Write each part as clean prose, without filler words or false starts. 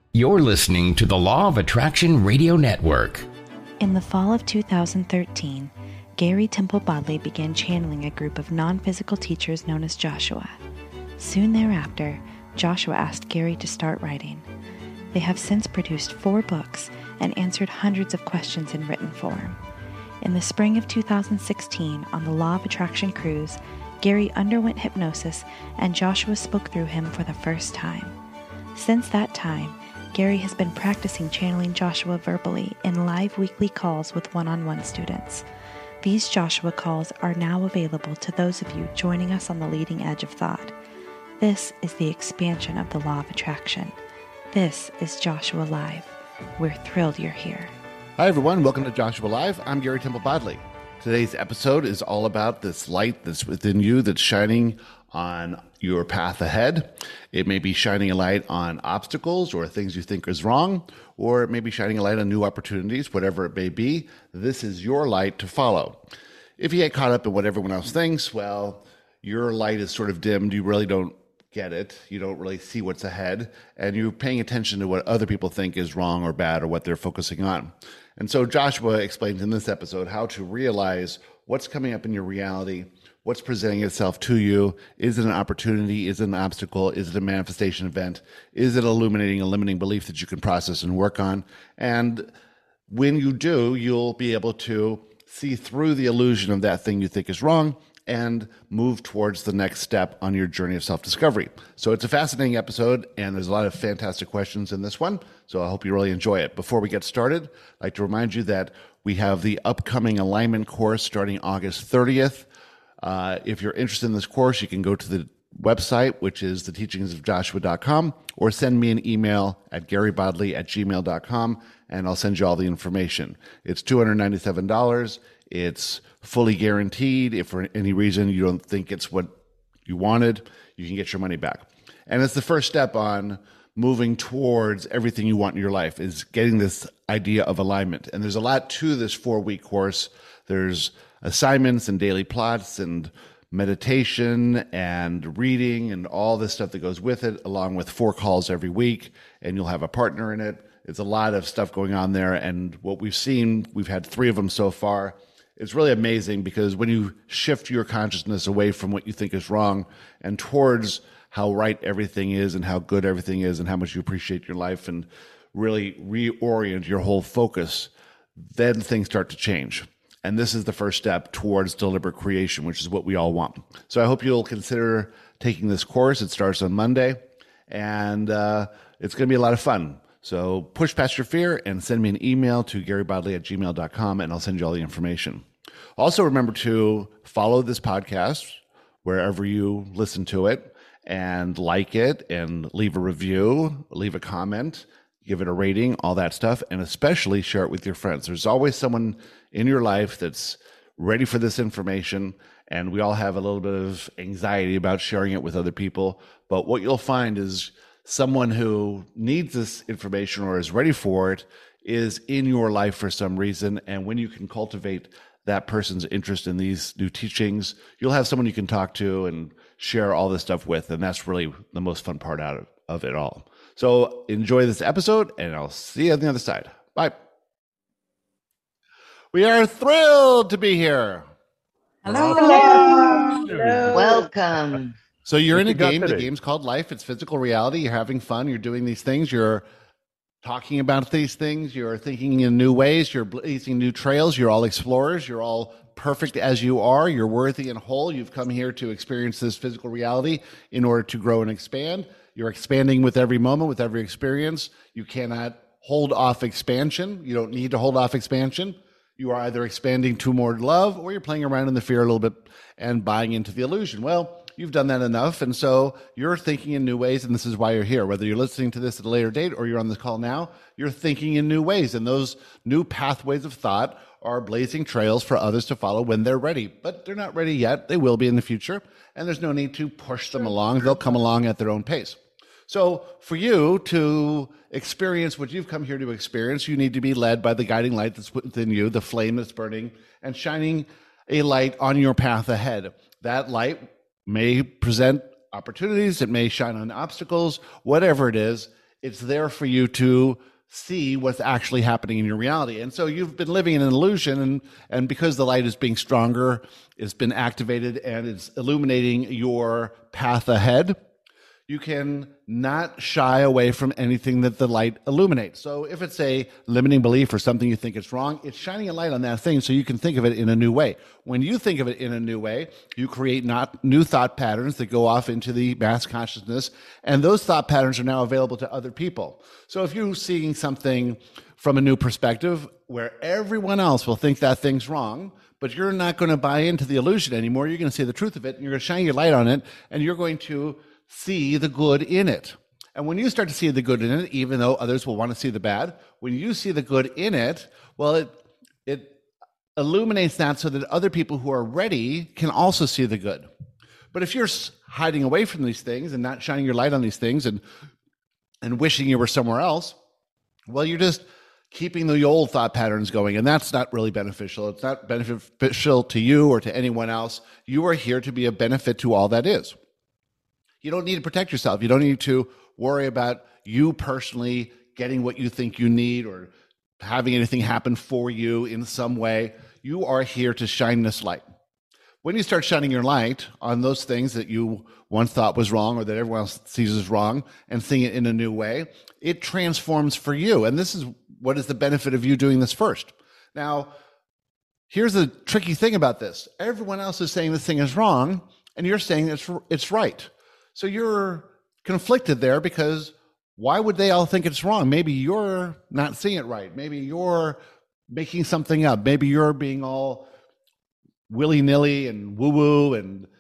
You're listening to the Law of Attraction Radio Network. In the fall of 2013, Gary Temple Bodley began channeling a group of non-physical teachers known as Joshua. Soon thereafter, Joshua asked Gary to start writing. They have since produced 4 books and answered hundreds of questions in written form. In the spring of 2016, on the Law of Attraction cruise, Gary underwent hypnosis and Joshua spoke through him for the first time. Since that time, Gary has been practicing channeling Joshua verbally in live weekly calls with one-on-one students. These Joshua calls are now available to those of you joining us on the leading edge of thought. This is the expansion of the Law of Attraction. This is Joshua Live. We're thrilled you're here. Hi, everyone. Welcome to Joshua Live. I'm Gary Temple Bodley. Today's episode is all about this light that's within you that's shining on your path ahead. It may be shining a light on obstacles or things you think is wrong, or it may be shining a light on new opportunities, whatever it may be. This is your light to follow. If you get caught up in what everyone else thinks, well, your light is sort of dimmed. You really don't get it. You don't really see what's ahead, and you're paying attention to what other people think is wrong or bad or what they're focusing on. And so Joshua explains in this episode how to realize what's coming up in your reality, what's presenting itself to you. Is it an opportunity? Is it an obstacle? Is it a manifestation event? Is it illuminating a limiting belief that you can process and work on? And when you do, you'll be able to see through the illusion of that thing you think is wrong and move towards the next step on your journey of self-discovery. So it's a fascinating episode, and there's a lot of fantastic questions in this one, so I hope you really enjoy it. Before we get started, I'd like to remind you that we have the upcoming alignment course starting August 30th. If you're interested in this course, you can go to the website, which is theteachingsofjoshua.com, or send me an email at garybodley@gmail.com, and I'll send you all the information. It's $297. It's fully guaranteed. If for any reason you don't think it's what you wanted, you can get your money back. And it's the first step on moving towards everything you want in your life, is getting this idea of alignment. And there's a lot to this 4-week course. There's assignments and daily plots and meditation and reading and all this stuff that goes with it, along with 4 calls every week, and you'll have a partner in it. It's a lot of stuff going on there. And what we've seen, we've had 3 of them so far. It's really amazing because when you shift your consciousness away from what you think is wrong and towards how right everything is and how good everything is and how much you appreciate your life and really reorient your whole focus, then things start to change. And this is the first step towards deliberate creation, which is what we all want. So I hope you'll consider taking this course. It starts on Monday, and it's going to be a lot of fun. So push past your fear and send me an email to garybodley@gmail.com, and I'll send you all the information. Also, remember to follow this podcast wherever you listen to it, and like it, and leave a review, leave a comment, give it a rating, all that stuff, and especially share it with your friends. There's always someone in your life that's ready for this information, and we all have a little bit of anxiety about sharing it with other people. But what you'll find is someone who needs this information or is ready for it is in your life for some reason. And when you can cultivate that person's interest in these new teachings, you'll have someone you can talk to and share all this stuff with. And that's really the most fun part out of it all. So enjoy this episode, and I'll see you on the other side. Bye. We are thrilled to be here. Hello. Hello. Welcome. So you're in a game. The game's called life. It's physical reality. You're having fun. You're doing these things. You're talking about these things. You're thinking in new ways. You're blazing new trails. You're all explorers. You're all perfect as you are. You're worthy and whole. You've come here to experience this physical reality in order to grow and expand. You're expanding with every moment, with every experience. You cannot hold off expansion. You don't need to hold off expansion. You are either expanding to more love, or you're playing around in the fear a little bit and buying into the illusion. Well, you've done that enough, and so you're thinking in new ways, and this is why you're here. Whether you're listening to this at a later date or you're on this call now, you're thinking in new ways, and those new pathways of thought are blazing trails for others to follow when they're ready. But they're not ready yet. They will be in the future, and there's no need to push them along. They'll come along at their own pace. So for you to experience what you've come here to experience, you need to be led by the guiding light that's within you, the flame that's burning and shining a light on your path ahead. That light may present opportunities. It may shine on obstacles. Whatever it is, It's there for you to see what's actually happening in your reality. And so you've been living in an illusion, and because the light is being stronger, it's been activated and it's illuminating your path ahead, you can not shy away from anything that the light illuminates. So if it's a limiting belief or something you think is wrong, it's shining a light on that thing so you can think of it in a new way. When you think of it in a new way, you create not new thought patterns that go off into the mass consciousness, and those thought patterns are now available to other people. So if you're seeing something from a new perspective where everyone else will think that thing's wrong, but you're not going to buy into the illusion anymore, you're going to see the truth of it, and you're going to shine your light on it, and you're going to see the good in it. And when you start to see the good in it, even though others will want to see the bad, when you see the good in it, well, it illuminates that so that other people who are ready can also see the good. But if you're hiding away from these things and not shining your light on these things and wishing you were somewhere else, well, you're just keeping the old thought patterns going, and that's not really beneficial. It's not beneficial to you or to anyone else. You are here to be a benefit to all that is. You don't need to protect yourself. You don't need to worry about you personally getting what you think you need or having anything happen for you in some way. You are here to shine this light. When you start shining your light on those things that you once thought was wrong or that everyone else sees as wrong and seeing it in a new way, it transforms for you. And this is what is the benefit of you doing this first. Now, here's the tricky thing about this. Everyone else is saying this thing is wrong, and you're saying it's right. So you're conflicted there because why would they all think it's wrong? Maybe you're not seeing it right. Maybe you're making something up. Maybe you're being all willy-nilly and woo-woo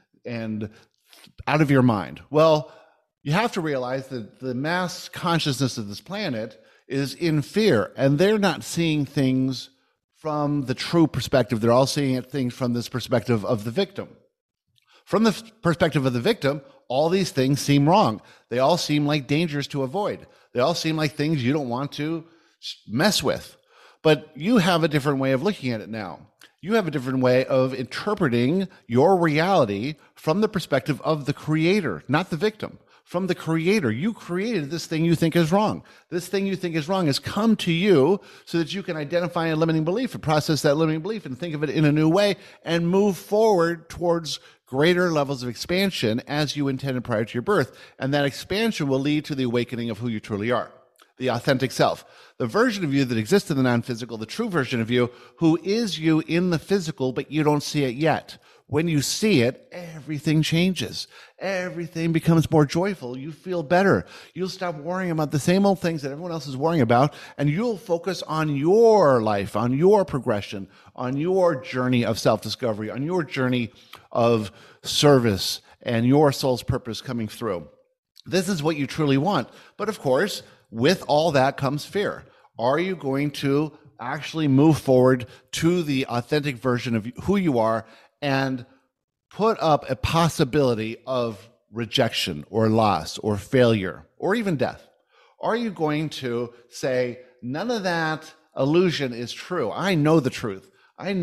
and out of your mind. Well, you have to realize that the mass consciousness of this planet is in fear, and they're not seeing things from the true perspective. They're all seeing things from this perspective of the victim. From the perspective of the victim, all these things seem wrong. They all seem like dangers to avoid. They all seem like things you don't want to mess with. But you have a different way of looking at it now. You have a different way of interpreting your reality from the perspective of the creator, not the victim. From the creator. You created this thing you think is wrong. This thing you think is wrong has come to you so that you can identify a limiting belief and process that limiting belief and think of it in a new way and move forward towards greater levels of expansion as you intended prior to your birth. And that expansion will lead to the awakening of who you truly are, the authentic self, the version of you that exists in the non-physical, the true version of you who is you in the physical, but you don't see it yet. When you see it, everything changes. Everything becomes more joyful. You feel better. You'll stop worrying about the same old things that everyone else is worrying about, and you'll focus on your life, on your progression, on your journey of self-discovery, on your journey of service and your soul's purpose coming through. This is what you truly want. But of course, with all that comes fear. Are you going to actually move forward to the authentic version of who you are and put up a possibility of rejection or loss or failure or even death? Are you going to say, none of that illusion is true? I know the truth.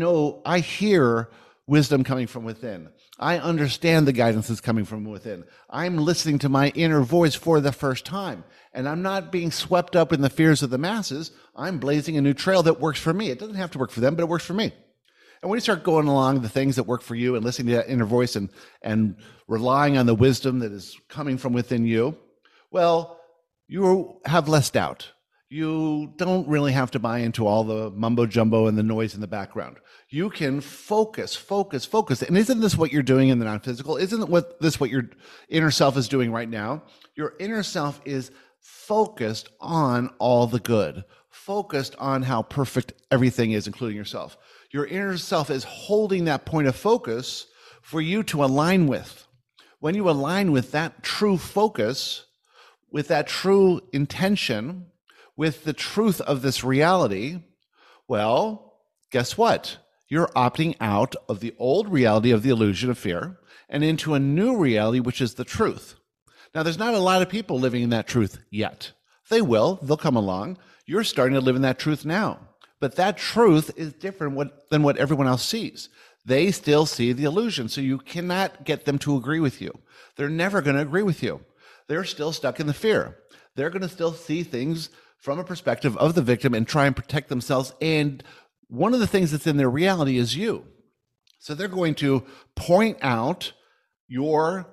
I hear wisdom coming from within. I understand the guidance that's coming from within. I'm listening to my inner voice for the first time, and I'm not being swept up in the fears of the masses. I'm blazing a new trail that works for me. It doesn't have to work for them, but it works for me. And when you start going along the things that work for you and listening to that inner voice and relying on the wisdom that is coming from within you, well, you have less doubt. You don't really have to buy into all the mumbo jumbo and the noise in the background. You can focus. And isn't this what you're doing in the non-physical? Isn't this what your inner self is doing right now? Your inner self is focused on all the good, focused on how perfect everything is, including yourself. Your inner self is holding that point of focus for you to align with. When you align with that true focus, with that true intention, with the truth of this reality, well, guess what? You're opting out of the old reality of the illusion of fear and into a new reality, which is the truth. Now, there's not a lot of people living in that truth yet. They'll come along. You're starting to live in that truth now. But that truth is different than what everyone else sees. They still see the illusion, so you cannot get them to agree with you. They're never going to agree with you. They're still stuck in the fear. they're going to still see things from a perspective of the victim and try and protect themselves. And one of the things that's in their reality is you. So they're going to point out your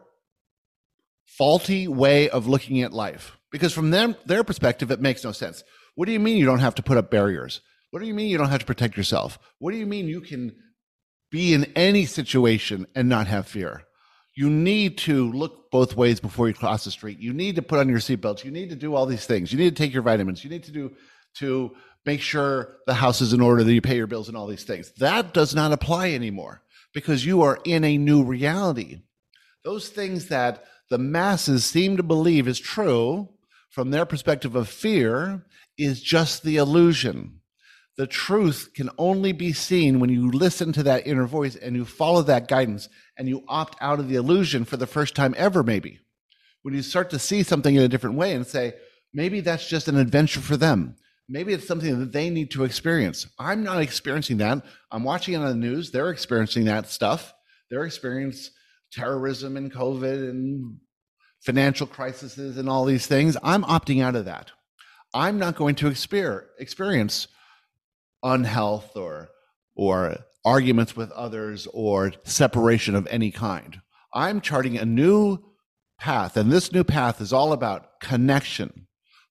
faulty way of looking at life, because from their perspective, it makes no sense. What do you mean you don't have to put up barriers? What do you mean you don't have to protect yourself? What do you mean you can be in any situation and not have fear? You need to look both ways before you cross the street. You need to put on your seatbelts. You need to do all these things. You need to take your vitamins. You need to make sure the house is in order, that you pay your bills and all these things. That does not apply anymore because you are in a new reality. Those things that the masses seem to believe is true from their perspective of fear is just the illusion. The truth can only be seen when you listen to that inner voice and you follow that guidance and you opt out of the illusion for the first time ever, maybe. When you start to see something in a different way and say, maybe that's just an adventure for them. Maybe it's something that they need to experience. I'm not experiencing that. I'm watching it on the news. They're experiencing that stuff. They're experiencing terrorism and COVID and financial crises and all these things. I'm opting out of that. I'm not going to experience unhealth or arguments with others or separation of any kind. I'm charting a new path, and this new path is all about connection,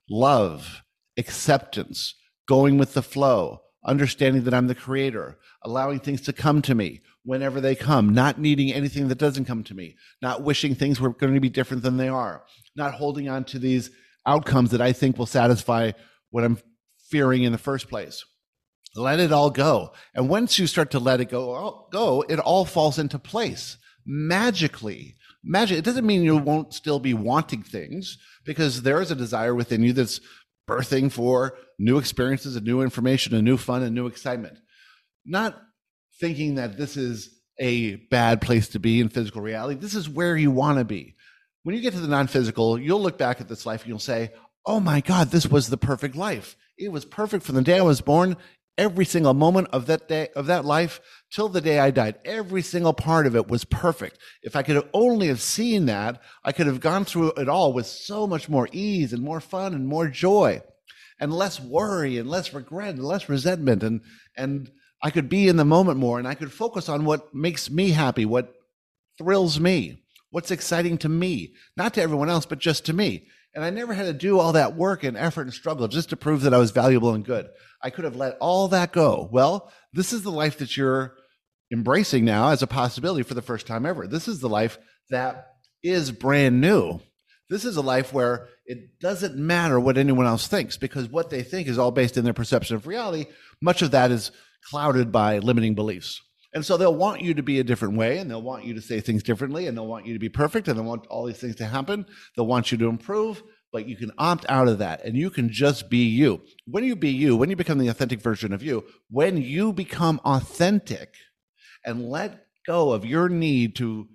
love, acceptance, going with the flow, understanding that I'm the creator, allowing things to come to me whenever they come, not needing anything that doesn't come to me, not wishing things were going to be different than they are, not holding on to these outcomes that I think will satisfy what I'm fearing in the first place. Let it all go. And once you start to let it go, it all falls into place magically. It doesn't mean you won't still be wanting things, because there is a desire within you that's birthing for new experiences and new information and new fun and new excitement. Not thinking that this is a bad place to be in physical reality. This is where you want to be. When you get to the non-physical, you'll look back at this life and you'll say, oh my God, this was the perfect life. It was perfect from the day I was born. Every single moment of that day, of that life, till the day I died, every single part of it was perfect. If I could have only have seen that, I could have gone through it all with so much more ease and more fun and more joy and less worry and less regret and less resentment. And I could be in the moment more, and I could focus on what makes me happy, what thrills me, what's exciting to me, not to everyone else, but just to me. And I never had to do all that work and effort and struggle just to prove that I was valuable and good. I could have let all that go. Well, this is the life that you're embracing now as a possibility for the first time ever. This is the life that is brand new. This is a life where it doesn't matter what anyone else thinks, because what they think is all based in their perception of reality. Much of that is clouded by limiting beliefs. And so they'll want you to be a different way, and they'll want you to say things differently, and they'll want you to be perfect, and they'll want all these things to happen. They'll want you to improve, but you can opt out of that, and you can just be you. When you be you, when you become the authentic version of you, when you become authentic and let go of your need to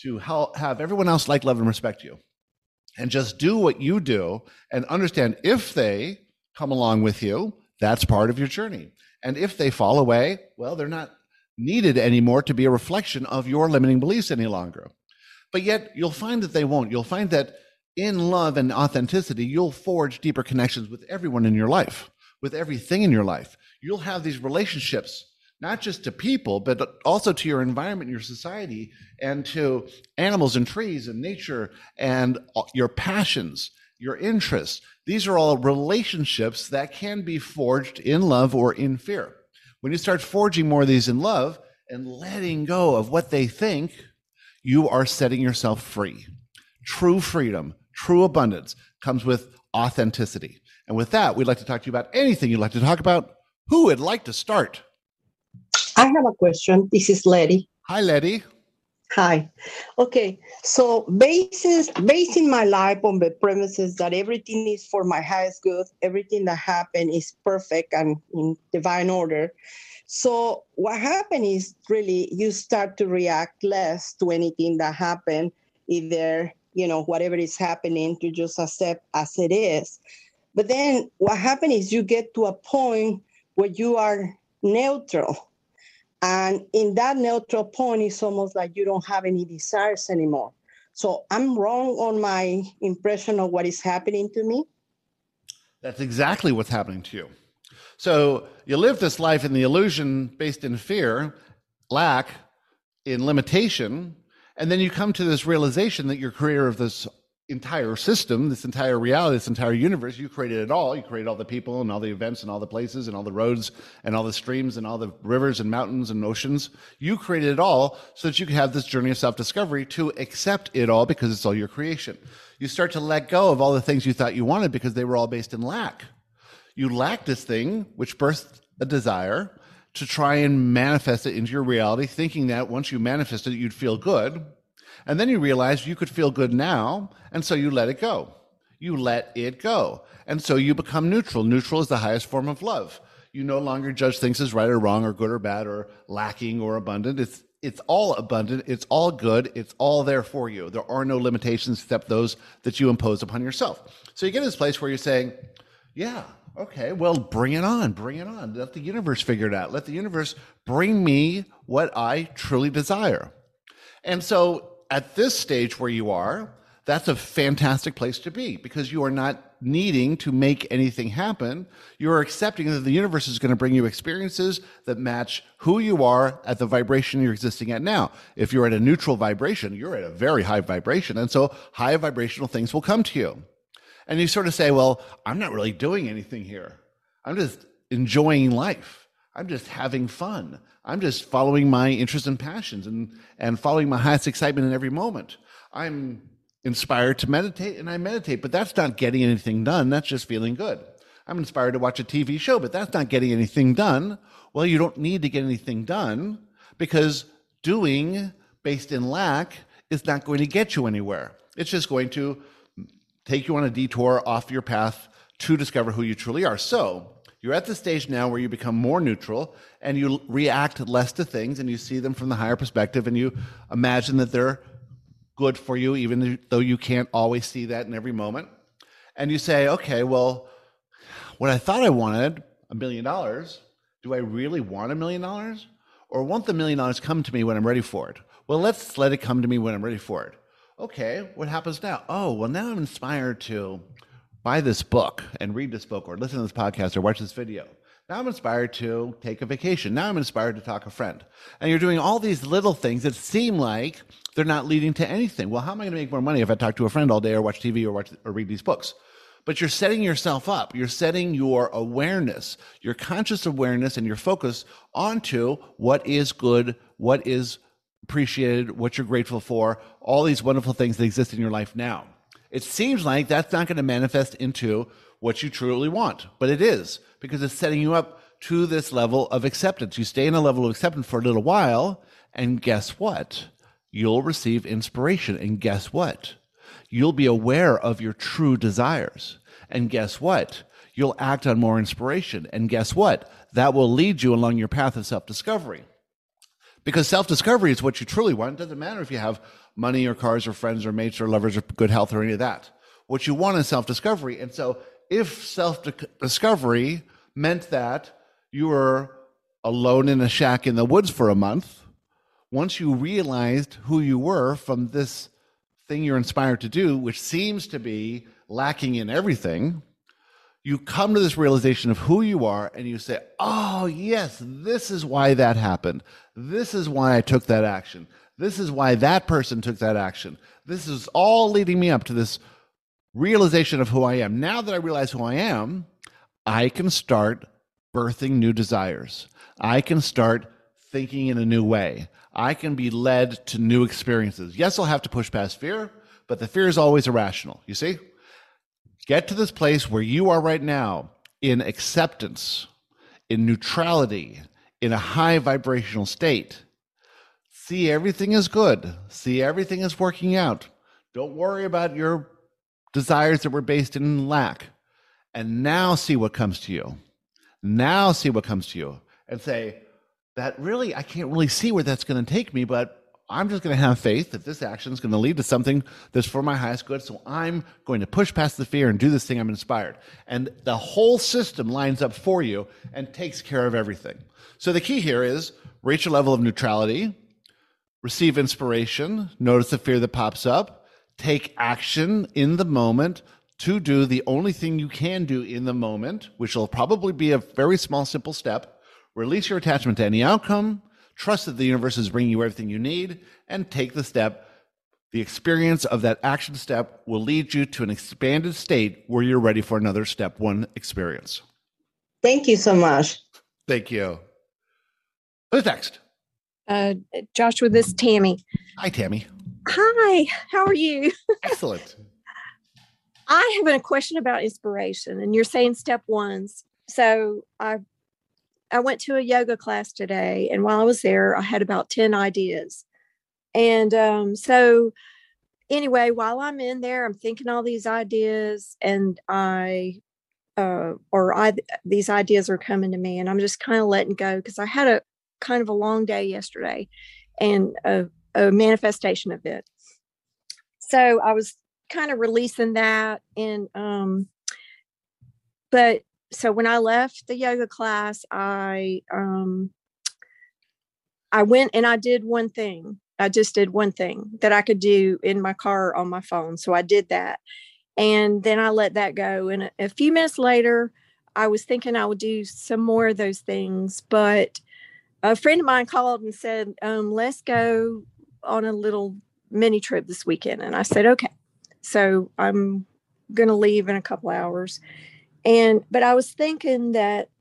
have everyone else like, love, and respect you, and just do what you do and understand if they come along with you, that's part of your journey. And if they fall away, well, they're not needed anymore to be a reflection of your limiting beliefs any longer. But yet you'll find that they won't. You'll find that in love and authenticity, you'll forge deeper connections with everyone in your life, with everything in your life. You'll have these relationships, not just to people, but also to your environment, your society, and to animals and trees and nature and your passions, your interests. These are all relationships that can be forged in love or in fear. When you start forging more of these in love and letting go of what they think, you are setting yourself free. True freedom, true abundance comes with authenticity. And with that, we'd like to talk to you about anything you'd like to talk about. Who would like to start? I have a question. This is Letty. Hi, Letty. Hi. Okay. So basing my life on the premises that everything is for my highest good, everything that happened is perfect and in divine order. So what happened is really you start to react less to anything that happened, either, whatever is happening, to just accept as it is. But then what happened is you get to a point where you are neutral. And in that neutral point, it's almost like you don't have any desires anymore. So I'm wrong on my impression of what is happening to me? That's exactly what's happening to you. So you live this life in the illusion based in fear, lack, in limitation, and then you come to this realization that you're creator of this entire system, this entire reality, this entire universe. You created it all. You created all the people and all the events and all the places and all the roads and all the streams and all the rivers and mountains and oceans. You created it all so that you could have this journey of self-discovery to accept it all because it's all your creation. You start to let go of all the things you thought you wanted because they were all based in lack. You lack this thing, which birthed a desire to try and manifest it into your reality, thinking that once you manifested it, you'd feel good. And then you realize you could feel good now, and so you let it go. You let it go. And so you become neutral. Neutral is the highest form of love. You no longer judge things as right or wrong or good or bad or lacking or abundant. It's all abundant. It's all good. It's all there for you. There are no limitations except those that you impose upon yourself. So you get to this place where you're saying, yeah, okay, well, bring it on. Bring it on. Let the universe figure it out. Let the universe bring me what I truly desire. And so at this stage where you are, that's a fantastic place to be because you are not needing to make anything happen. You're accepting that the universe is going to bring you experiences that match who you are at the vibration you're existing at now. If you're at a neutral vibration, you're at a very high vibration. And so high vibrational things will come to you. And you sort of say, well, I'm not really doing anything here. I'm just enjoying life. I'm just having fun. I'm just following my interests and passions and following my highest excitement in every moment. I'm inspired to meditate, and I meditate, but that's not getting anything done. That's just feeling good. I'm inspired to watch a TV show, but that's not getting anything done. Well, you don't need to get anything done because doing based in lack is not going to get you anywhere. It's just going to take you on a detour off your path to discover who you truly are. So you're at the stage now where you become more neutral and you react less to things and you see them from the higher perspective and you imagine that they're good for you, even though you can't always see that in every moment. And you say, okay, well, what I thought I wanted, $1 million, do I really want $1 million? Or won't the $1 million come to me when I'm ready for it? Well, let's let it come to me when I'm ready for it. Okay, what happens now? Oh, well, now I'm inspired to buy this book and read this book or listen to this podcast or watch this video. Now I'm inspired to take a vacation. Now I'm inspired to talk to a friend. And you're doing all these little things that seem like they're not leading to anything. Well, how am I going to make more money if I talk to a friend all day or watch TV or read these books? But you're setting yourself up. You're setting your awareness, your conscious awareness and your focus onto what is good, what is appreciated, what you're grateful for, all these wonderful things that exist in your life now. It seems like that's not going to manifest into what you truly want, but it is because it's setting you up to this level of acceptance. You stay in a level of acceptance for a little while, and guess what? You'll receive inspiration, and guess what? You'll be aware of your true desires, and guess what? You'll act on more inspiration, and guess what? That will lead you along your path of self-discovery. Because self-discovery is what you truly want. It doesn't matter if you have money or cars or friends or mates or lovers or good health or any of that. What you want is self-discovery. And so if self-discovery meant that you were alone in a shack in the woods for a month, once you realized who you were from this thing you're inspired to do, which seems to be lacking in everything, you come to this realization of who you are and you say, oh, yes, this is why that happened. This is why I took that action. This is why that person took that action. This is all leading me up to this realization of who I am. Now that I realize who I am, I can start birthing new desires. I can start thinking in a new way. I can be led to new experiences. Yes, I'll have to push past fear, but the fear is always irrational. You see? Get to this place where you are right now in acceptance, in neutrality, in a high vibrational state. See everything is good. See everything is working out. Don't worry about your desires that were based in lack. And now see what comes to you. Now see what comes to you. And say, that really, I can't really see where that's going to take me, but I'm just going to have faith that this action is going to lead to something that's for my highest good. So I'm going to push past the fear and do this thing I'm inspired. And the whole system lines up for you and takes care of everything. So the key here is reach a level of neutrality, receive inspiration, notice the fear that pops up, take action in the moment, to do the only thing you can do in the moment, which will probably be a very small, simple step. Release your attachment to any outcome, trust that the universe is bringing you everything you need, and take the step. The experience of that action step will lead you to an expanded state where you're ready for another step one experience. Thank you so much. Thank you. Who's next? Joshua, this is Tammy. Hi, Tammy. Hi, how are you? Excellent. I have a question about inspiration, and you're saying step ones. So I went to a yoga class today, and while I was there, I had about 10 ideas. And so anyway, while I'm in there, I'm thinking all these ideas, and these ideas are coming to me, and I'm just kind of letting go because I had a kind of a long day yesterday and a manifestation of it. So I was kind of releasing that. And, but so when I left the yoga class, I went and I did one thing. I just did one thing that I could do in my car on my phone. So I did that. And then I let that go. And a few minutes later, I was thinking I would do some more of those things. But a friend of mine called and said, let's go on a little mini trip this weekend. And I said, okay. So I'm going to leave in a couple hours. But I was thinking that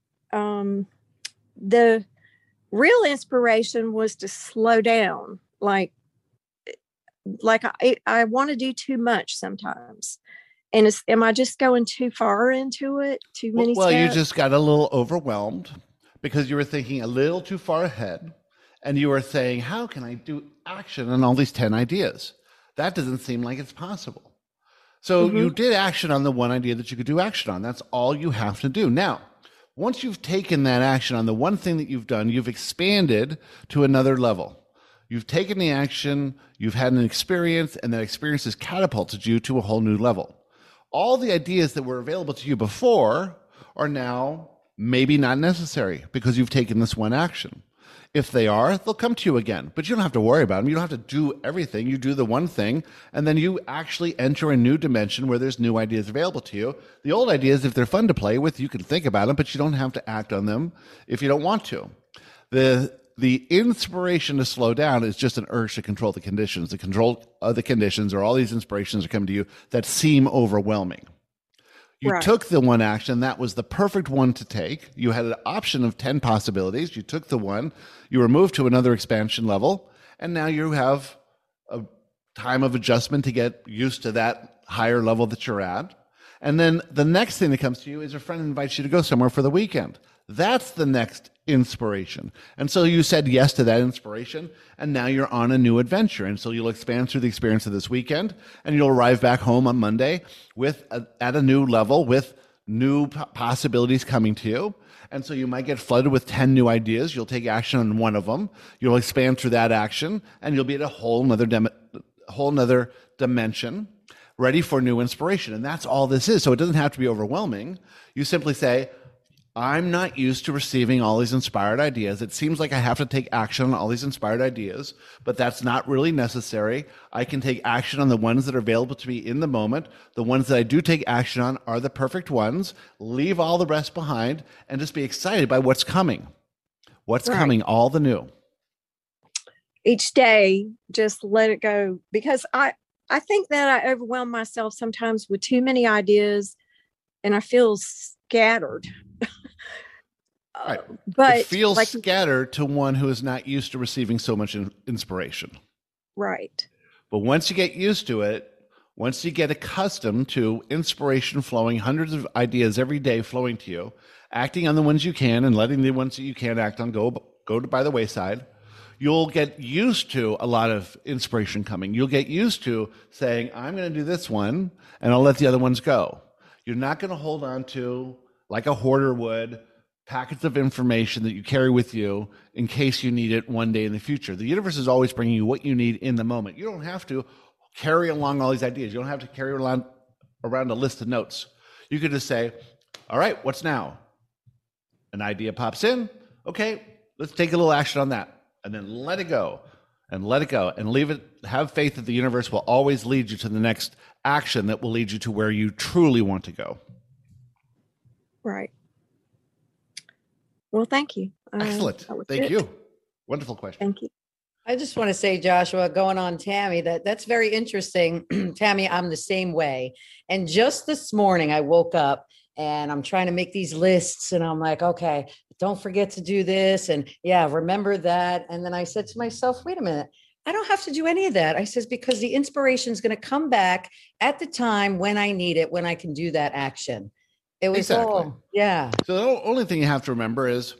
the real inspiration was to slow down. Like I want to do too much sometimes. And am I just going too far into it? Too many steps? You just got a little overwhelmed because you were thinking a little too far ahead. And you were saying, how can I do action on all these 10 ideas? That doesn't seem like it's possible. So you did action on the one idea that you could do action on. That's all you have to do. Now, once you've taken that action on the one thing that you've done, you've expanded to another level. You've taken the action, you've had an experience, and that experience has catapulted you to a whole new level. All the ideas that were available to you before are now maybe not necessary because you've taken this one action. If they are, they'll come to you again, but you don't have to worry about them. You don't have to do everything. You do the one thing, and then you actually enter a new dimension where there's new ideas available to you. The old ideas, if they're fun to play with, you can think about them, but you don't have to act on them if you don't want to. The inspiration to slow down is just an urge to control the conditions. The control of the conditions, or all these inspirations are coming to you that seem overwhelming. You took the one action. That was the perfect one to take. You had an option of 10 possibilities. You took the one. You were moved to another expansion level. And now you have a time of adjustment to get used to that higher level that you're at. And then the next thing that comes to you is a friend invites you to go somewhere for the weekend. That's the next inspiration. And so you said yes to that inspiration, and now you're on a new adventure. And so you'll expand through the experience of this weekend, and you'll arrive back home on Monday at a new level with new possibilities coming to you. And so you might get flooded with 10 new ideas. You'll take action on one of them. You'll expand through that action, and you'll be at a whole nother dimension, ready for new inspiration. And that's all this is. So it doesn't have to be overwhelming. You simply say, I'm not used to receiving all these inspired ideas. It seems like I have to take action on all these inspired ideas, but that's not really necessary. I can take action on the ones that are available to me in the moment. The ones that I do take action on are the perfect ones. Leave all the rest behind and just be excited by what's coming. What's coming, all the new. Each day, just let it go. Because I think that I overwhelm myself sometimes with too many ideas, and I feel scattered. Right. But it feels scattered to one who is not used to receiving so much inspiration. Right. But once you get used to it, once you get accustomed to inspiration flowing, hundreds of ideas every day flowing to you, acting on the ones you can and letting the ones that you can't act on go by the wayside, you'll get used to a lot of inspiration coming. You'll get used to saying, I'm going to do this one, and I'll let the other ones go. You're not going to hold on to, like a hoarder would, packets of information that you carry with you in case you need it one day in the future. The universe is always bringing you what you need in the moment. You don't have to carry along all these ideas. You don't have to carry around a list of notes. You could just say, all right, what's now? An idea pops in. Okay, let's take a little action on that. And then let it go and let it go and leave it. Have faith that the universe will always lead you to the next action that will lead you to where you truly want to go. Right. Well, thank you. Excellent. Thank you. Wonderful question. Thank you. I just want to say, Joshua, going on Tammy, that's very interesting. Tammy, I'm the same way. And just this morning, I woke up and I'm trying to make these lists and I'm like, okay, don't forget to do this. And yeah, remember that. And then I said to myself, wait a minute, I don't have to do any of that. I says, because the inspiration is going to come back at the time when I need it, when I can do that action. It was Exactly. yeah. So the only thing you have to remember is,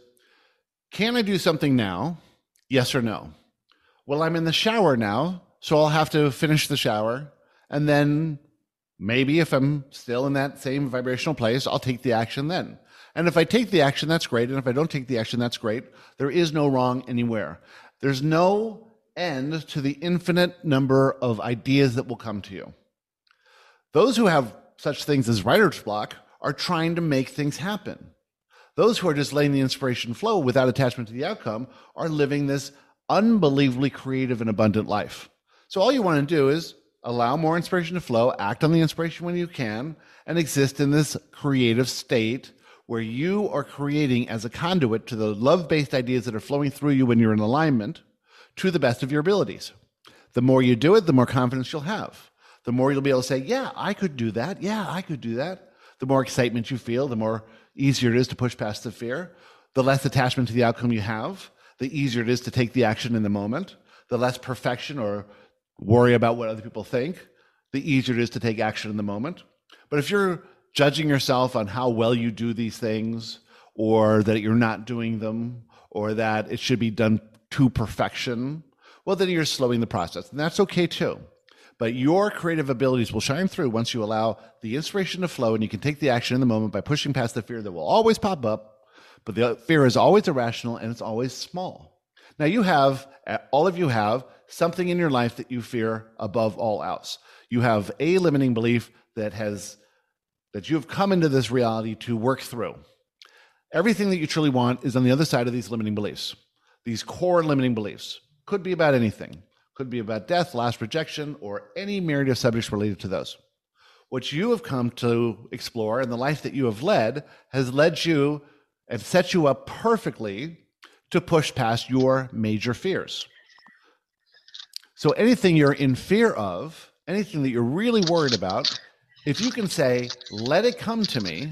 can I do something now? Yes or no? Well, I'm in the shower now, so I'll have to finish the shower. And then maybe if I'm still in that same vibrational place, I'll take the action then. And if I take the action, that's great. And if I don't take the action, that's great. There is no wrong anywhere. There's no end to the infinite number of ideas that will come to you. Those who have such things as writer's block are trying to make things happen. Those who are just letting the inspiration flow without attachment to the outcome are living this unbelievably creative and abundant life. So all you want to do is allow more inspiration to flow, act on the inspiration when you can, and exist in this creative state where you are creating as a conduit to the love-based ideas that are flowing through you when you're in alignment to the best of your abilities. The more you do it, the more confidence you'll have. The more you'll be able to say, yeah, I could do that. Yeah, I could do that. The more excitement you feel, the more easier it is to push past the fear. The less attachment to the outcome you have, the easier it is to take the action in the moment. The less perfection or worry about what other people think, the easier it is to take action in the moment. But if you're judging yourself on how well you do these things, or that you're not doing them, or that it should be done to perfection, well, then you're slowing the process. And that's okay too. But your creative abilities will shine through once you allow the inspiration to flow, and you can take the action in the moment by pushing past the fear that will always pop up. But the fear is always irrational and it's always small. Now all of you have something in your life that you fear above all else. You have a limiting belief that you've come into this reality to work through. Everything that you truly want is on the other side of these limiting beliefs. These core limiting beliefs could be about anything. Could be about death, loss, rejection, or any myriad of subjects related to those. What you have come to explore and the life that you have led has led you and set you up perfectly to push past your major fears. So anything you're in fear of, anything that you're really worried about, if you can say, let it come to me,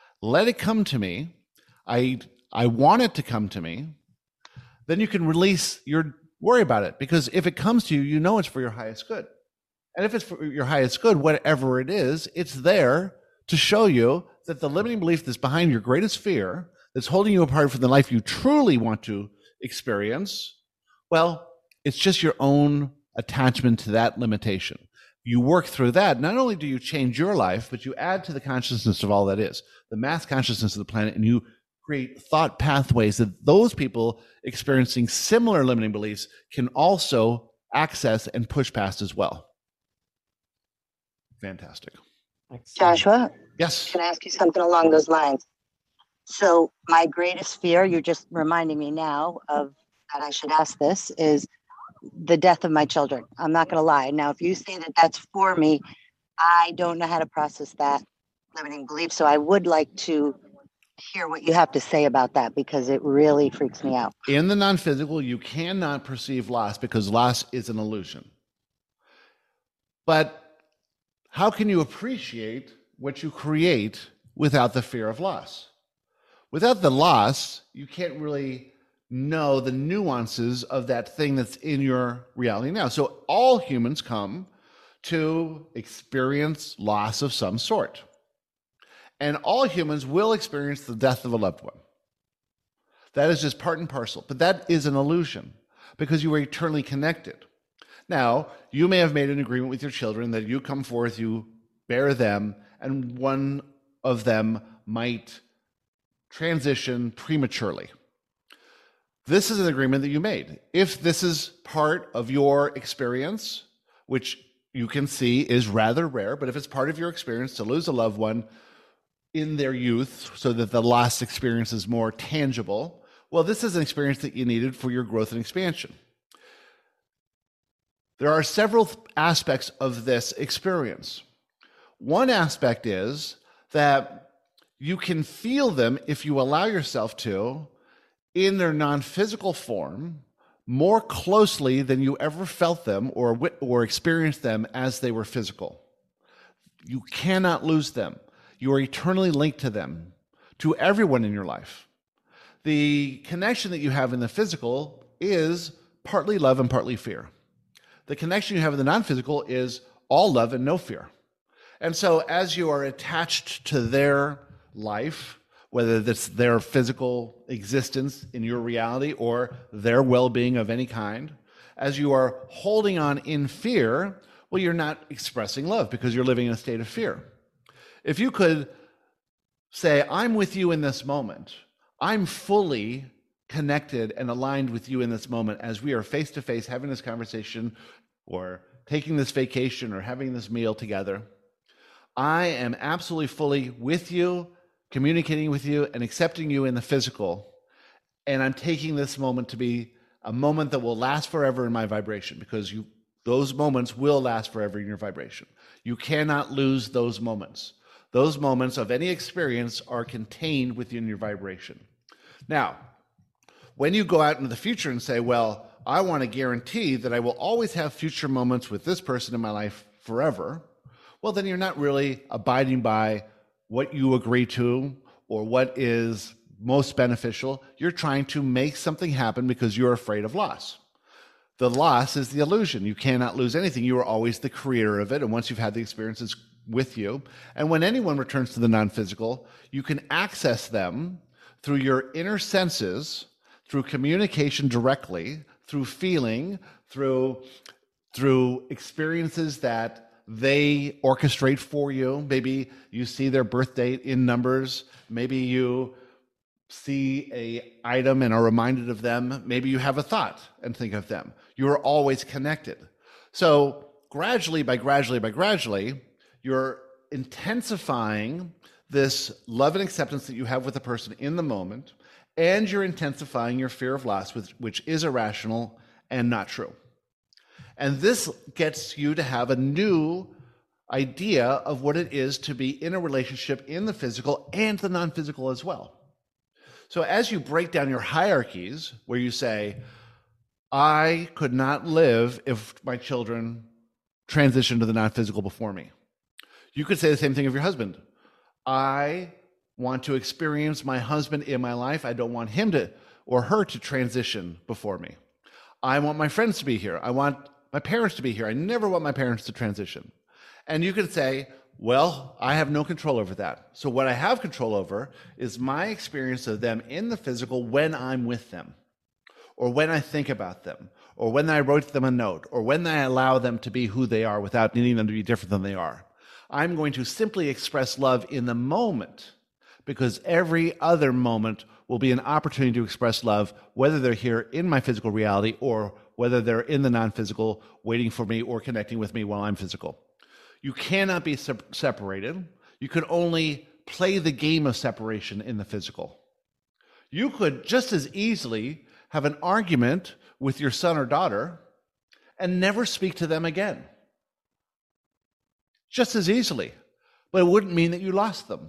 I want it to come to me, then you can release your worry about it. Because if it comes to you, you know it's for your highest good. And if it's for your highest good, whatever it is, it's there to show you that the limiting belief that's behind your greatest fear, that's holding you apart from the life you truly want to experience, well, it's just your own attachment to that limitation. You work through that. Not only do you change your life, but you add to the consciousness of all that is, the mass consciousness of the planet, and you create thought pathways that those people experiencing similar limiting beliefs can also access and push past as well. Fantastic. Joshua? Yes. Can I ask you something along those lines? So my greatest fear, you're just reminding me now of that I should ask this, is the death of my children. I'm not going to lie. Now, if you say that that's for me, I don't know how to process that limiting belief. So I would like to hear what you have to say about that, because it really freaks me out. In the non-physical, you cannot perceive loss because loss is an illusion. But how can you appreciate what you create without the fear of loss? Without the loss, you can't really know the nuances of that thing that's in your reality now. So all humans come to experience loss of some sort. And all humans will experience the death of a loved one. That is just part and parcel. But that is an illusion because you are eternally connected. Now, you may have made an agreement with your children that you come forth, you bear them, and one of them might transition prematurely. This is an agreement that you made. If this is part of your experience, which you can see is rather rare, but if it's part of your experience to lose a loved one in their youth so that the loss experience is more tangible, well, this is an experience that you needed for your growth and expansion. There are several aspects of this experience. one aspect is that you can feel them if you allow yourself to in their non-physical form more closely than you ever felt them or experienced them as they were physical. You cannot lose them. You are eternally linked to them, to everyone in your life. The connection that you have in the physical is partly love and partly fear. The connection you have in the non-physical is all love and no fear. And so as you are attached to their life, whether that's their physical existence in your reality or their well-being of any kind, as you are holding on in fear, well, you're not expressing love because you're living in a state of fear. If you could say, I'm with you in this moment, I'm fully connected and aligned with you in this moment as we are face-to-face having this conversation or taking this vacation or having this meal together. I am absolutely fully with you, communicating with you and accepting you in the physical. And I'm taking this moment to be a moment that will last forever in my vibration because those moments will last forever in your vibration. You cannot lose those moments. Those moments of any experience are contained within your vibration. Now, when you go out into the future and say, well, I want to guarantee that I will always have future moments with this person in my life forever, well, then you're not really abiding by what you agree to or what is most beneficial. You're trying to make something happen because you're afraid of loss. The loss is the illusion. You cannot lose anything. You are always the creator of it. And once you've had the experiences with you, and when anyone returns to the non-physical, you can access them through your inner senses, through communication directly, through feeling, through experiences that they orchestrate for you. Maybe you see their birth date in numbers. Maybe you see a item and are reminded of them. Maybe you have a thought and think of them. You are always connected. So gradually, you're intensifying this love and acceptance that you have with the person in the moment, and you're intensifying your fear of loss, which is irrational and not true. And this gets you to have a new idea of what it is to be in a relationship in the physical and the non-physical as well. So as you break down your hierarchies, where you say, I could not live if my children transitioned to the non-physical before me. You could say the same thing of your husband. I want to experience my husband in my life. I don't want him to or her to transition before me. I want my friends to be here. I want my parents to be here. I never want my parents to transition. And you could say, well, I have no control over that. So what I have control over is my experience of them in the physical when I'm with them, or when I think about them, or when I wrote them a note, or when I allow them to be who they are without needing them to be different than they are. I'm going to simply express love in the moment, because every other moment will be an opportunity to express love, whether they're here in my physical reality or whether they're in the non-physical waiting for me or connecting with me while I'm physical. You cannot be separated. You can only play the game of separation in the physical. You could just as easily have an argument with your son or daughter and never speak to them again. Just as easily. But it wouldn't mean that you lost them.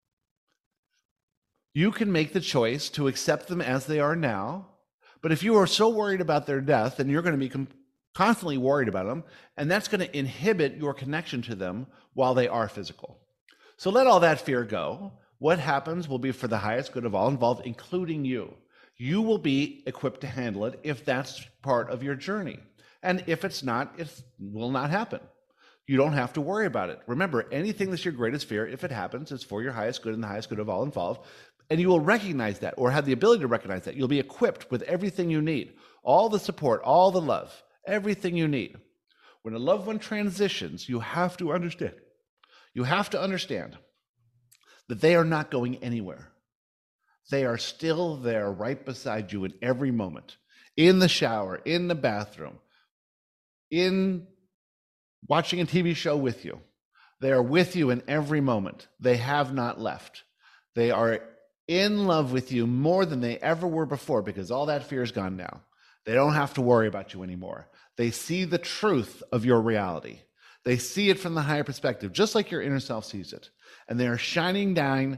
You can make the choice to accept them as they are now, but if you are so worried about their death, then you're going to be constantly worried about them, and that's going to inhibit your connection to them while they are physical. So let all that fear go. What happens will be for the highest good of all involved, including you. You will be equipped to handle it if that's part of your journey. And if it's not, it will not happen. You don't have to worry about it. Remember, anything that's your greatest fear, if it happens, it's for your highest good and the highest good of all involved. And you will recognize that, or have the ability to recognize that. You'll be equipped with everything you need, all the support, all the love, everything you need. When a loved one transitions, you have to understand. You have to understand that they are not going anywhere. They are still there right beside you in every moment, in the shower, in the bathroom, in watching a TV show with you. They are with you in every moment. They have not left. They are in love with you more than they ever were before because all that fear is gone now. They don't have to worry about you anymore. They see the truth of your reality. They see it from the higher perspective, just like your inner self sees it. And they are shining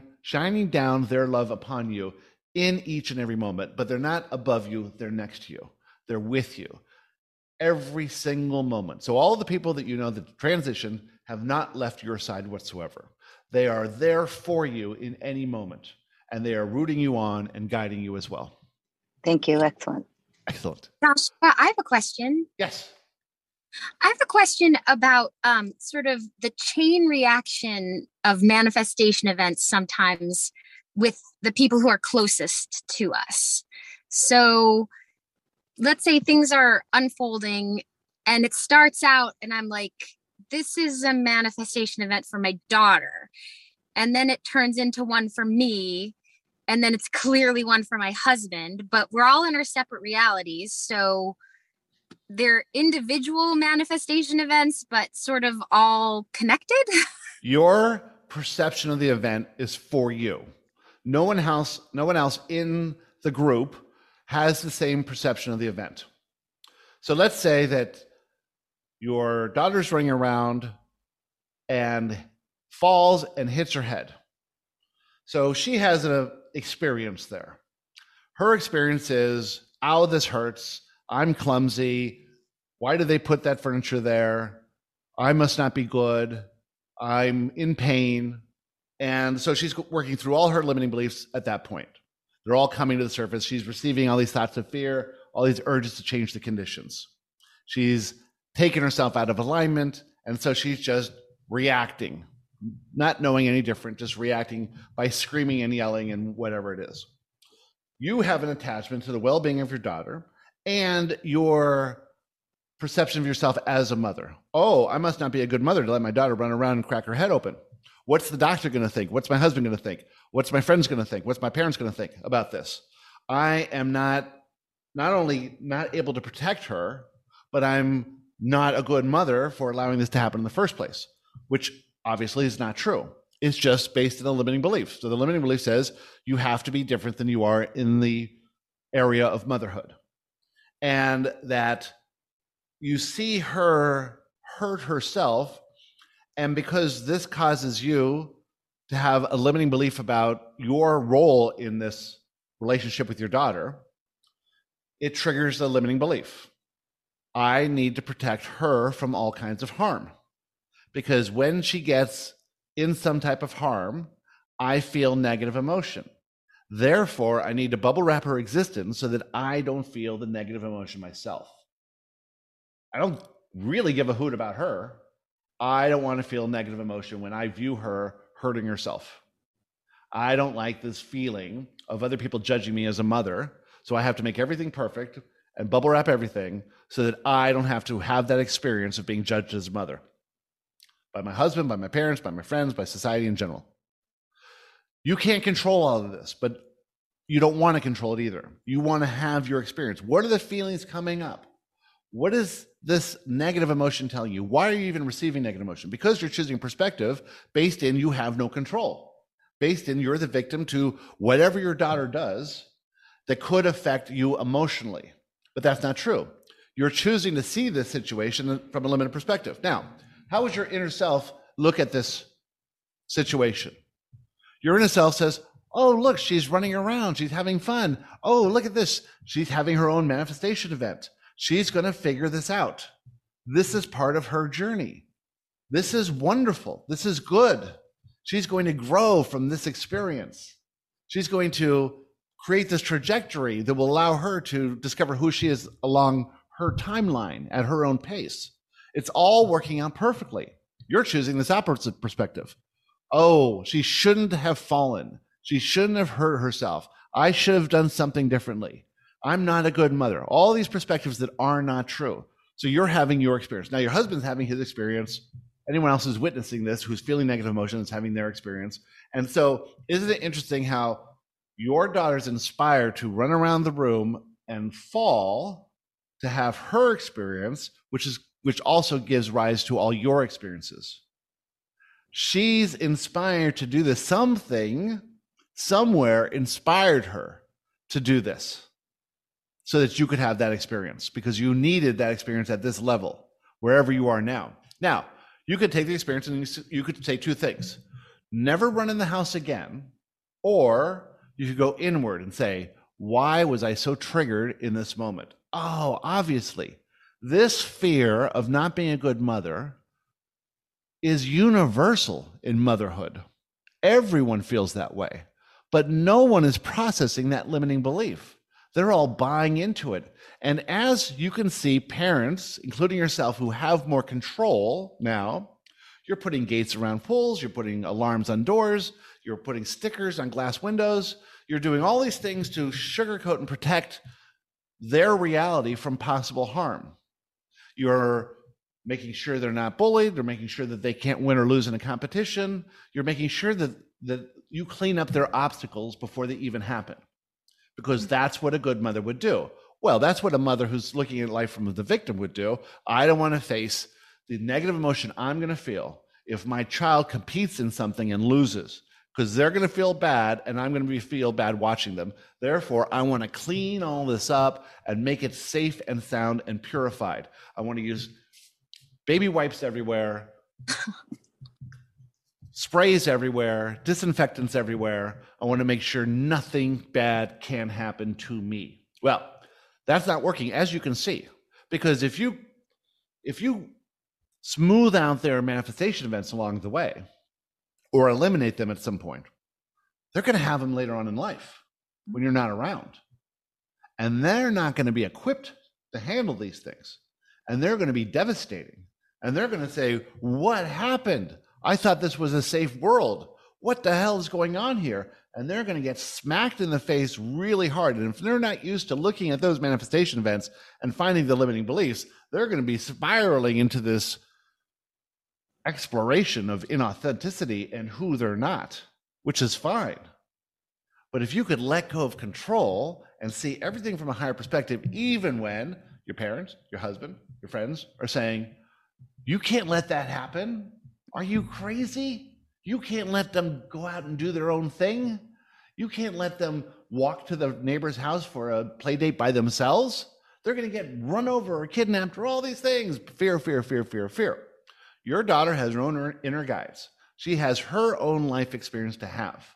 down their love upon you in each and every moment. But they're not above you, they're next to you. They're with you every single moment. So all the people that you know that transition have not left your side whatsoever. They are there for you in any moment, and they are rooting you on and guiding you as well. Thank you. Excellent. Excellent. Josh, I have a question. Yes. I have a question about sort of the chain reaction of manifestation events sometimes with the people who are closest to us. So let's say things are unfolding and it starts out and I'm like, this is a manifestation event for my daughter. And then it turns into one for me. And then it's clearly one for my husband, but we're all in our separate realities. So they're individual manifestation events, but sort of all connected. Your perception of the event is for you. No one else in the group has the same perception of the event. So let's say that your daughter's running around and falls and hits her head. So she has an experience there. Her experience is, ow, this hurts. I'm clumsy. Why did they put that furniture there? I must not be good. I'm in pain. And so she's working through all her limiting beliefs at that point. They're all coming to the surface. She's receiving all these thoughts of fear, all these urges to change the conditions. She's taken herself out of alignment, and so she's just reacting, not knowing any different, just reacting by screaming and yelling and whatever it is. You have an attachment to the well-being of your daughter and your perception of yourself as a mother. Oh, I must not be a good mother to let my daughter run around and crack her head open. What's the doctor going to think? What's my husband going to think? What's my friends going to think? What's my parents going to think about this? I am not only not able to protect her, but I'm not a good mother for allowing this to happen in the first place, which obviously is not true. It's just based on a limiting belief. So the limiting belief says you have to be different than you are in the area of motherhood. And that you see her hurt herself, and because this causes you to have a limiting belief about your role in this relationship with your daughter, it triggers a limiting belief. I need to protect her from all kinds of harm. Because when she gets in some type of harm, I feel negative emotion. Therefore, I need to bubble wrap her existence so that I don't feel the negative emotion myself. I don't really give a hoot about her. I don't want to feel negative emotion when I view her hurting herself. I don't like this feeling of other people judging me as a mother, so I have to make everything perfect and bubble wrap everything so that I don't have to have that experience of being judged as a mother. By my husband, by my parents, by my friends, by society in general. You can't control all of this, but you don't want to control it either. You want to have your experience. What are the feelings coming up? What is this negative emotion telling you? Why are you even receiving negative emotion? Because you're choosing perspective based in you have no control. Based in you're the victim to whatever your daughter does that could affect you emotionally. But that's not true. You're choosing to see this situation from a limited perspective. Now, how would your inner self look at this situation? Your inner self says, oh, look, she's running around. She's having fun. Oh, look at this. She's having her own manifestation event. She's going to figure this out. This is part of her journey. This is wonderful. This is good. She's going to grow from this experience. She's going to create this trajectory that will allow her to discover who she is along her timeline at her own pace. It's all working out perfectly. You're choosing this opposite perspective. Oh, she shouldn't have fallen. She shouldn't have hurt herself. I should have done something differently. I'm not a good mother. All these perspectives that are not true. So you're having your experience. Now your husband's having his experience. Anyone else who's witnessing this, who's feeling negative emotions, having their experience. And so isn't it interesting how your daughter's inspired to run around the room and fall to have her experience, which also gives rise to all your experiences. She's inspired to do this. Something somewhere inspired her to do this so that you could have that experience because you needed that experience at this level, wherever you are now. Now, You could take the experience and you could say two things: never run in the house again, or you could go inward and say, why was I so triggered in this moment? Oh, obviously, this fear of not being a good mother is universal in motherhood. Everyone feels that way, but no one is processing that limiting belief. They're all buying into it. And as you can see, parents, including yourself, who have more control now, you're putting gates around pools, you're putting alarms on doors, you're putting stickers on glass windows, you're doing all these things to sugarcoat and protect their reality from possible harm. You're making sure they're not bullied, they're making sure that they can't win or lose in a competition, you're making sure that you clean up their obstacles before they even happen. Because that's what a good mother would do. Well, that's what a mother who's looking at life from the victim would do. I don't want to face the negative emotion I'm going to feel if my child competes in something and loses, because they're going to feel bad and I'm going to feel bad watching them. Therefore, I want to clean all this up and make it safe and sound and purified. I want to use baby wipes everywhere, sprays everywhere, disinfectants everywhere. I want to make sure nothing bad can happen to me. Well, that's not working, as you can see, because if you smooth out their manifestation events along the way or eliminate them at some point, they're going to have them later on in life when you're not around. And they're not going to be equipped to handle these things. And they're going to be devastating. And they're going to say, what happened? I thought this was a safe world. What the hell is going on here? And they're going to get smacked in the face really hard. And if they're not used to looking at those manifestation events and finding the limiting beliefs, they're going to be spiraling into this exploration of inauthenticity and who they're not, which is fine. But if you could let go of control and see everything from a higher perspective, even when your parents, your husband, your friends are saying, you can't let that happen. Are you crazy? You can't let them go out and do their own thing. You can't let them walk to the neighbor's house for a play date by themselves. They're going to get run over or kidnapped or all these things. Fear, fear, fear, fear, fear. Your daughter has her own inner guides. She has her own life experience to have.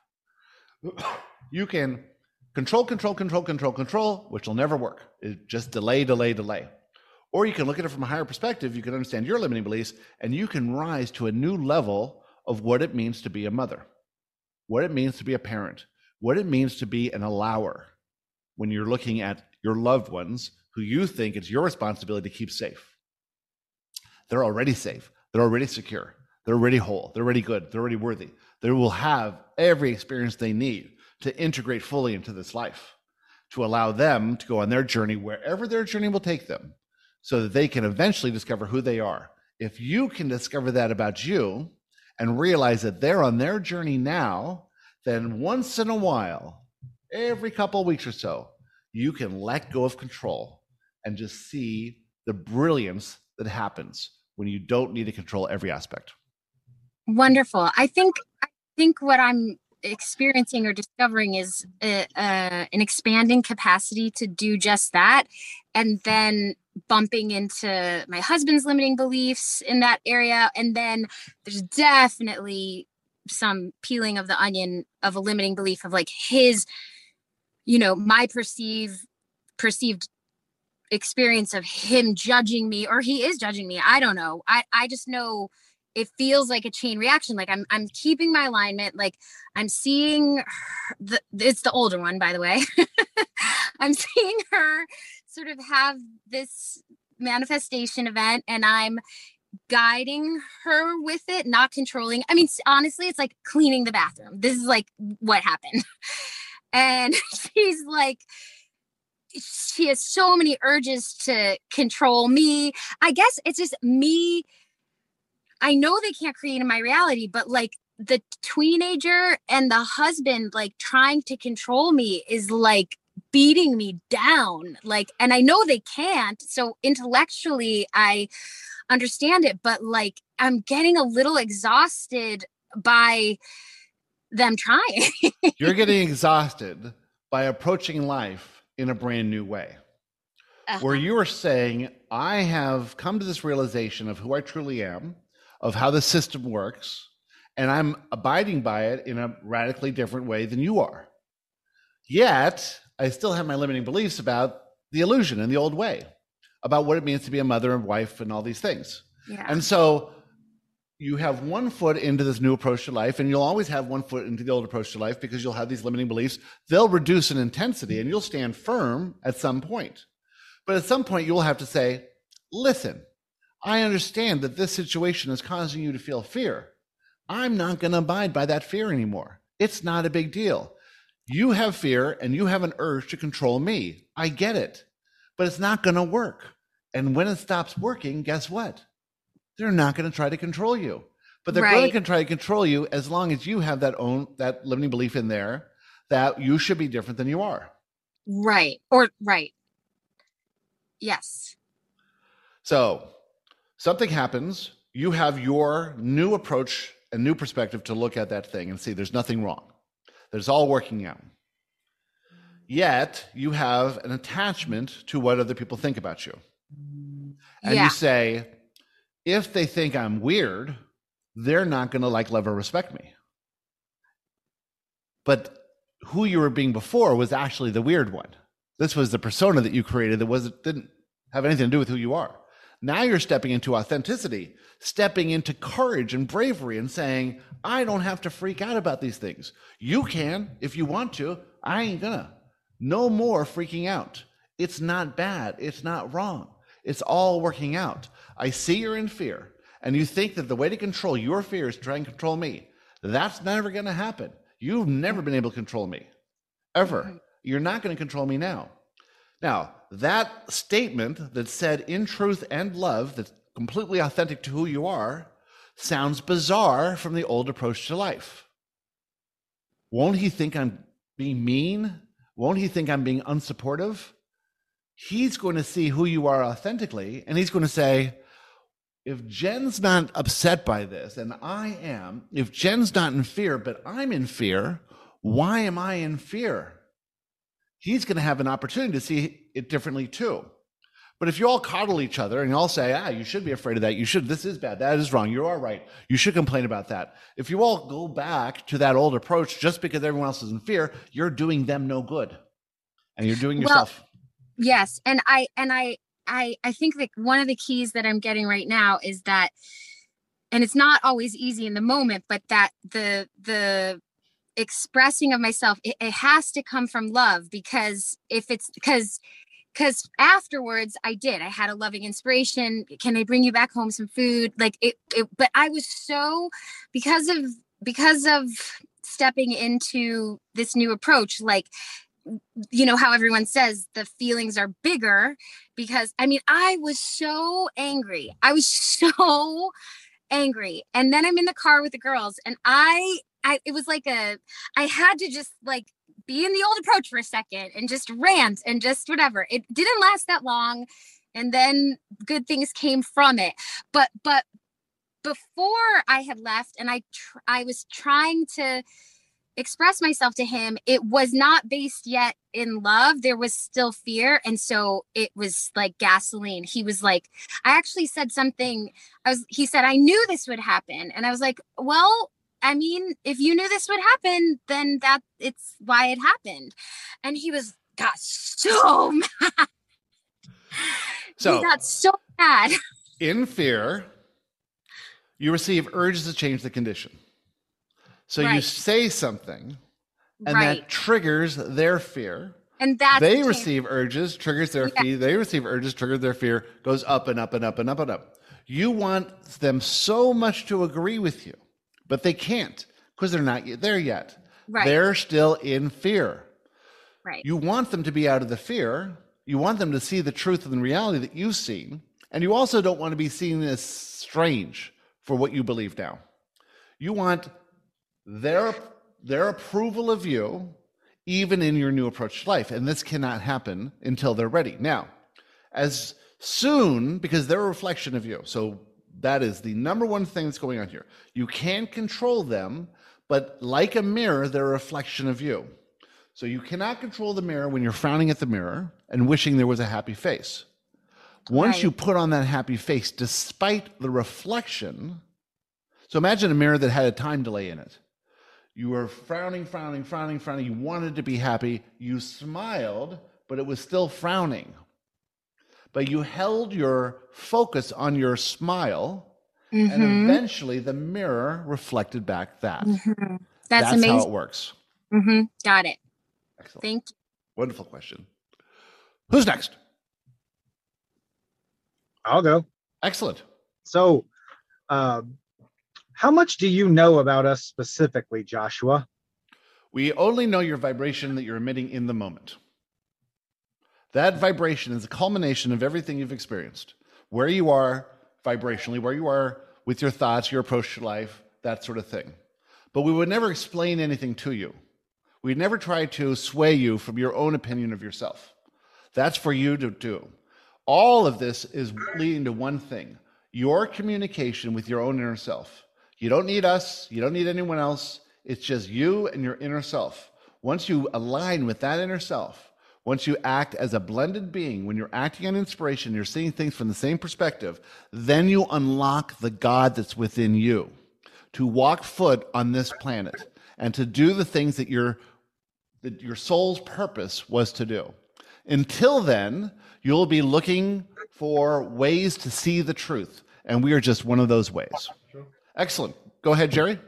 You can control, which will never work. It's just delay, delay, delay. Or you can look at it from a higher perspective. You can understand your limiting beliefs, and you can rise to a new level of what it means to be a mother, what it means to be a parent, what it means to be an allower when you're looking at your loved ones who you think it's your responsibility to keep safe. They're already safe. They're already secure. They're already whole. They're already good. They're already worthy. They will have every experience they need to integrate fully into this life, to allow them to go on their journey wherever their journey will take them, so that they can eventually discover who they are. If you can discover that about you and realize that they're on their journey now, then once in a while, every couple of weeks or so, you can let go of control and just see the brilliance that happens when you don't need to control every aspect. Wonderful. I think what I'm experiencing or discovering is an expanding capacity to do just that, and then bumping into my husband's limiting beliefs in that area. And then there's definitely some peeling of the onion of a limiting belief of like his, my perceived experience of him judging me, or he is judging me. I don't know. I just know it feels like a chain reaction. Like I'm keeping my alignment. Like I'm seeing it's the older one, by the way. I'm seeing her sort of have this manifestation event, and I'm guiding her with it, not controlling. I mean, honestly, it's like cleaning the bathroom. This is like what happened. And she's like, she has so many urges to control me. I guess it's just me. I know they can't create in my reality, but like the teenager and the husband, like trying to control me is like beating me down. Like, and I know they can't. So intellectually, I understand it, but like, I'm getting a little exhausted by them trying. You're getting exhausted by approaching life in a brand new way. Where you are saying, I have come to this realization of who I truly am. of how the system works, and I'm abiding by it in a radically different way than you are. Yet, I still have my limiting beliefs about the illusion and the old way, about what it means to be a mother and wife and all these things. Yeah. And so you have one foot into this new approach to life, and you'll always have one foot into the old approach to life because you'll have these limiting beliefs. They'll reduce in intensity, and you'll stand firm at some point. But at some point, you'll have to say, listen, I understand that this situation is causing you to feel fear. I'm not going to abide by that fear anymore. It's not a big deal. You have fear and you have an urge to control me. I get it, but it's not going to work. And when it stops working, guess what? They're not going to try to control you, but they're going to try to control you as long as you have that limiting belief in there that you should be different than you are. Right. Yes. So something happens, you have your new approach and new perspective to look at that thing and see there's nothing wrong. There's all working out. Yet you have an attachment to what other people think about you. And you say, if they think I'm weird, they're not going to like, love, or respect me. But who you were being before was actually the weird one. This was the persona that you created that didn't have anything to do with who you are. Now you're stepping into authenticity, stepping into courage and bravery and saying, I don't have to freak out about these things. You can if you want to. I ain't gonna. No more freaking out. It's not bad. It's not wrong. It's all working out. I see you're in fear, and you think that the way to control your fear is to try and control me. That's never going to happen. You've never been able to control me, ever. You're not going to control me now. Now, that statement that said in truth and love, that's completely authentic to who you are, sounds bizarre from the old approach to life. Won't he think I'm being mean? Won't he think I'm being unsupportive? He's going to see who you are authentically, and he's going to say, if Jen's not upset by this, and I am, if Jen's not in fear, but I'm in fear, why am I in fear? He's going to have an opportunity to see it differently too. But if you all coddle each other and you all say, you should be afraid of that, this is bad, that is wrong, you are right, you should complain about that. If you all go back to that old approach just because everyone else is in fear, you're doing them no good. And you're doing yourself. Yes. And I think that one of the keys that I'm getting right now is that, and it's not always easy in the moment, but that the expressing of myself, it has to come from love, because afterwards I had a loving inspiration. Can I bring you back home some food? But I was so, because of stepping into this new approach, you know how everyone says the feelings are bigger, because I was so angry. And then I'm in the car with the girls, and it was I had to just be in the old approach for a second and just rant and just whatever. It didn't last that long, and then good things came from it. But before I had left, and I was trying to express myself to him, it was not based yet in love. There was still fear. And so it was like gasoline. He was like, I actually said something. He said, I knew this would happen. And I was like, well, if you knew this would happen, then it's why it happened. And he got so mad. He got so mad. In fear, you receive urges to change the condition. So you say something, and that triggers their fear. And they receive urges, triggers their fear. They receive urges, triggers their fear, goes up and up and up and up and up. You want them so much to agree with you, but they can't because they're not there yet. Right. They're still in fear. Right. You want them to be out of the fear. You want them to see the truth and the reality that you've seen. And you also don't want to be seen as strange for what you believe now. You want their approval of you, even in your new approach to life. And this cannot happen until they're ready. Now, as soon, because they're a reflection of you. So that is the number one thing that's going on here. You can't control them, but like a mirror, they're a reflection of you. So you cannot control the mirror when you're frowning at the mirror and wishing there was a happy face. Once you put on that happy face, despite the reflection, So imagine a mirror that had a time delay in it. You were frowning. You wanted to be happy. You smiled, but it was still frowning. But you held your focus on your smile, and eventually the mirror reflected back that. That's amazing. How it works. Got it. Excellent. Thank you. Wonderful question. Who's next? I'll go. Excellent. So, how much do you know about us specifically, Joshua? We only know your vibration that you're emitting in the moment. That vibration is a culmination of everything you've experienced. Where you are vibrationally, where you are with your thoughts, your approach to life, that sort of thing. But we would never explain anything to you. We'd never try to sway you from your own opinion of yourself. That's for you to do. All of this is leading to one thing: your communication with your own inner self. You don't need us. You don't need anyone else. It's just you and your inner self. Once you align with that inner self, once you act as a blended being, when you're acting on inspiration, you're seeing things from the same perspective, then you unlock the God that's within you to walk foot on this planet and to do the things that your soul's purpose was to do. Until then, you'll be looking for ways to see the truth, and we are just one of those ways. Sure. Excellent. Go ahead, Jerry.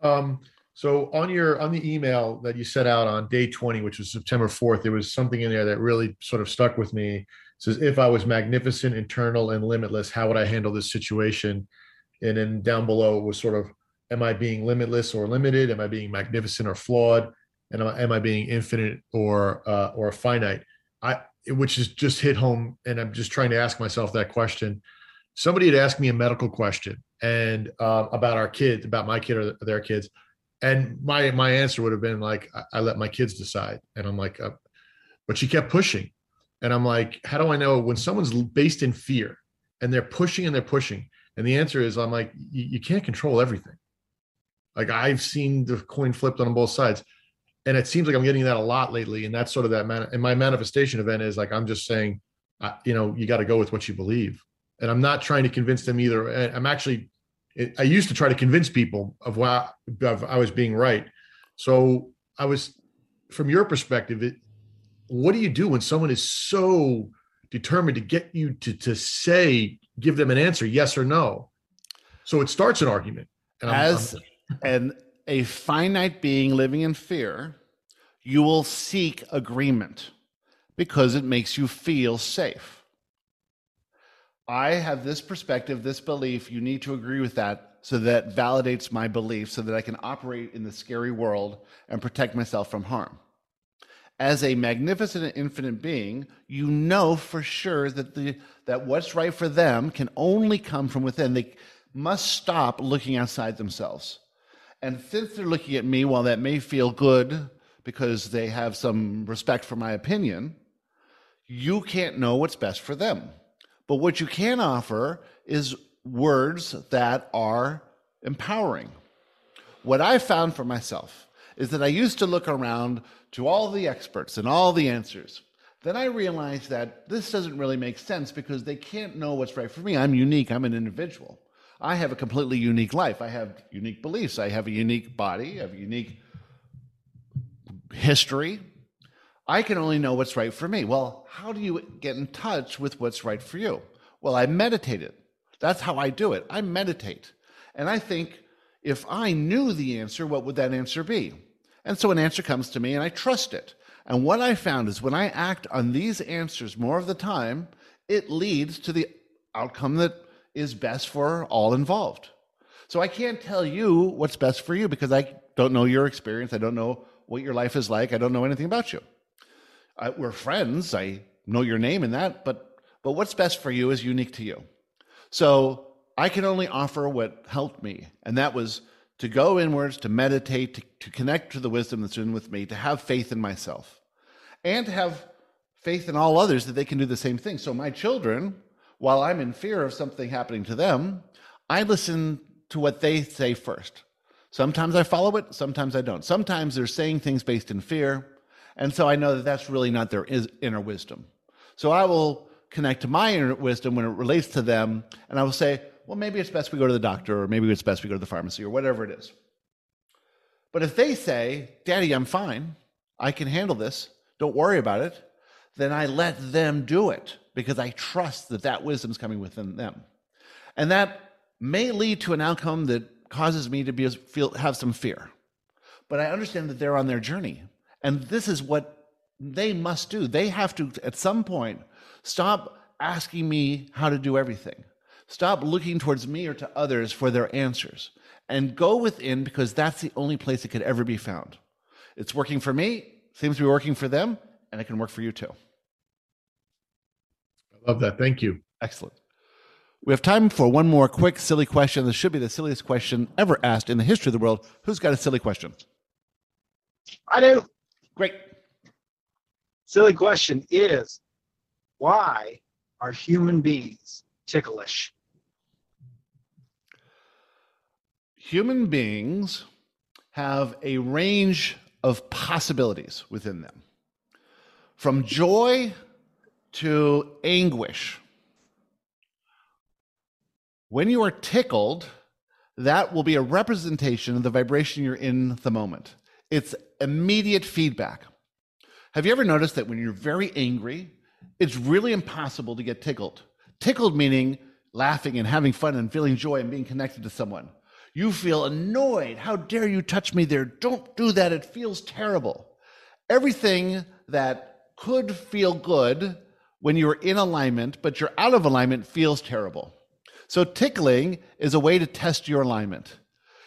So on the email that you sent out on day 20, which was September 4th, there was something in there that really sort of stuck with me. It says, if I was magnificent, eternal, and limitless, how would I handle this situation? And then down below it was sort of, am I being limitless or limited? Am I being magnificent or flawed? And am I being infinite or finite? Which is just hit home. And I'm just trying to ask myself that question. Somebody had asked me a medical question and about our kids, about my kid or their kids. And my answer would have been like, I let my kids decide. And I'm like, but she kept pushing. And I'm like, how do I know when someone's based in fear and they're pushing and they're pushing? And the answer is, I'm like, you can't control everything. Like, I've seen the coin flipped on both sides. And it seems like I'm getting that a lot lately. And that's sort of and my manifestation event is like, I'm just saying, you got to go with what you believe. And I'm not trying to convince them either. I used to try to convince people of I was being right. So from your perspective, what do you do when someone is so determined to get you to give them an answer, yes or no? So it starts an argument. And a finite being living in fear, you will seek agreement because it makes you feel safe. I have this perspective, this belief, you need to agree with that so that validates my belief so that I can operate in the scary world and protect myself from harm. As a magnificent and infinite being, you know for sure that what's right for them can only come from within. They must stop looking outside themselves. And since they're looking at me, while that may feel good because they have some respect for my opinion, you can't know what's best for them. But what you can offer is words that are empowering. What I found for myself is that I used to look around to all the experts and all the answers. Then I realized that this doesn't really make sense because they can't know what's right for me. I'm unique. I'm an individual. I have a completely unique life. I have unique beliefs. I have a unique body. I have a unique history. I can only know what's right for me. Well, how do you get in touch with what's right for you? Well, I meditated. That's how I do it. I meditate. And I think, if I knew the answer, what would that answer be? And so an answer comes to me and I trust it. And what I found is when I act on these answers more of the time, it leads to the outcome that is best for all involved. So I can't tell you what's best for you because I don't know your experience. I don't know what your life is like. I don't know anything about you. We're friends. I know your name and that, but what's best for you is unique to you. So I can only offer what helped me, and that was to go inwards, to meditate, to connect to the wisdom that's in with me, to have faith in myself, and to have faith in all others that they can do the same thing. So my children, while I'm in fear of something happening to them, I listen to what they say first. Sometimes I follow it, sometimes I don't. Sometimes they're saying things based in fear, and so I know that that's really not their inner wisdom. So I will connect to my inner wisdom when it relates to them, and I will say, well, maybe it's best we go to the doctor, or maybe it's best we go to the pharmacy, or whatever it is. But if they say, Daddy, I'm fine, I can handle this, don't worry about it, then I let them do it because I trust that that wisdom is coming within them. And that may lead to an outcome that causes me to have some fear. But I understand that they're on their journey. And this is what they must do. They have to, at some point, stop asking me how to do everything. Stop looking towards me or to others for their answers. And go within, because that's the only place it could ever be found. It's working for me, seems to be working for them, and it can work for you too. I love that. Thank you. Excellent. We have time for one more quick silly question. This should be the silliest question ever asked in the history of the world. Who's got a silly question? I do. Great. Silly question is, why are human beings ticklish? Human beings have a range of possibilities within them, from joy to anguish. When you are tickled, that will be a representation of the vibration you're in the moment. It's immediate feedback. Have you ever noticed that when you're very angry, it's really impossible to get tickled? Tickled meaning laughing and having fun and feeling joy and being connected to someone. You feel annoyed. How dare you touch me there? Don't do that. It feels terrible. Everything that could feel good when you're in alignment, but you're out of alignment, feels terrible. So tickling is a way to test your alignment.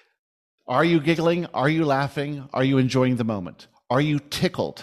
Are you giggling? Are you laughing? Are you enjoying the moment? Are you tickled?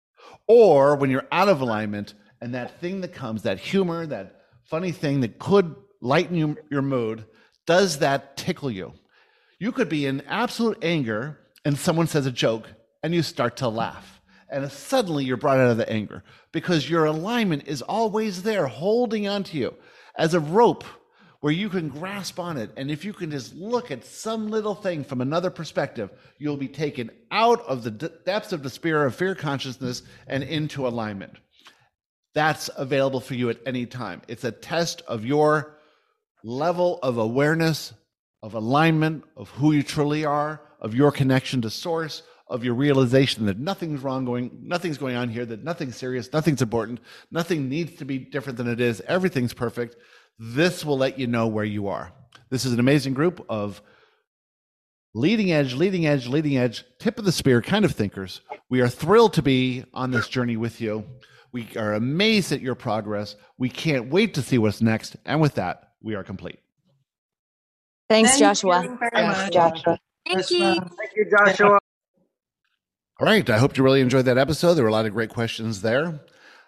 Or when you're out of alignment and that thing that comes, that humor, that funny thing that could lighten your mood, does that tickle you? You could be in absolute anger and someone says a joke and you start to laugh. And suddenly you're brought out of the anger because your alignment is always there holding onto you as a rope where you can grasp on it. And if you can just look at some little thing from another perspective, you'll be taken out of the depths of despair, of fear consciousness, and into alignment. That's available for you at any time. It's a test of your level of awareness, of alignment, of who you truly are, of your connection to source, of your realization that nothing's going on here, that nothing's serious, nothing's important, nothing needs to be different than it is, everything's perfect. This will let you know where you are. This is an amazing group of leading edge, tip of the spear kind of thinkers. We are thrilled to be on this journey with you. We are amazed at your progress. We can't wait to see what's next. And with that, we are complete. Thanks, Joshua. Thanks, Joshua. Thank you. Thank you, Joshua. All right. I hope you really enjoyed that episode. There were a lot of great questions there.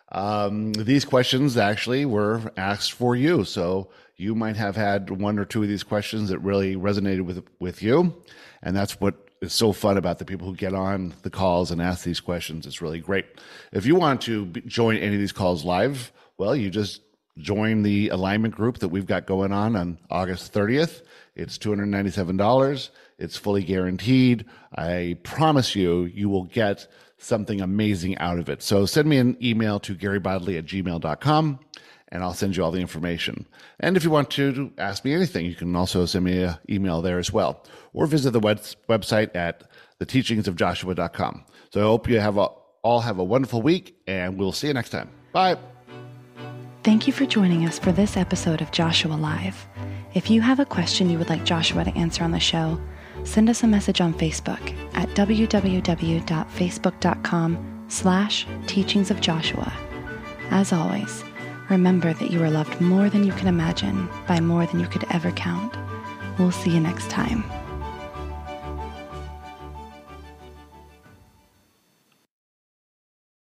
These questions actually were asked for you. So you might have had one or two of these questions that really resonated with you. And that's what is so fun about the people who get on the calls and ask these questions. It's really great. If you want to join any of these calls live, well, you just join the alignment group that we've got going on August 30th. It's $297. It's fully guaranteed. I promise you will get something amazing out of it. So send me an email to garybodley@gmail.com and I'll send you all the information. And if you want to ask me anything, you can also send me an email there as well, or visit the website at theteachingsofjoshua.com. So I hope you all have a wonderful week, and we'll see you next time. Bye. Thank you for joining us for this episode of Joshua Live. If you have a question you would like Joshua to answer on the show, send us a message on Facebook at www.facebook.com/teachingsofjoshua. As always, remember that you are loved more than you can imagine by more than you could ever count. We'll see you next time.